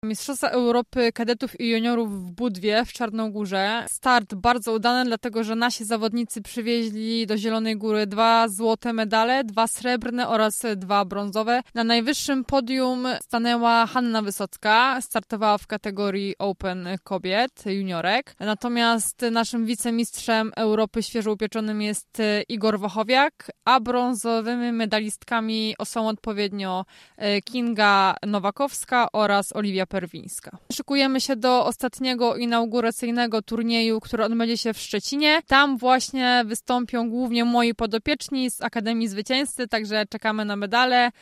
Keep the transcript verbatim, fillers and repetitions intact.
Mistrzostwa Europy Kadetów i Juniorów w Budwie w Czarnogórze. Start bardzo udany, dlatego że nasi zawodnicy przywieźli do Zielonej Góry dwa złote medale, dwa srebrne oraz dwa brązowe. Na najwyższym podium stanęła Hanna Wysocka, startowała w kategorii Open kobiet, juniorek. Natomiast naszym wicemistrzem Europy świeżo upieczonym jest Igor Wachowiak, a brązowymi medalistkami są odpowiednio Kinga Nowakowska oraz Oliwia Perwińska. Szykujemy się do ostatniego inauguracyjnego turnieju, który odbędzie się w Szczecinie. Tam właśnie wystąpią głównie moi podopieczni z Akademii Zwycięzcy, także czekamy na medale.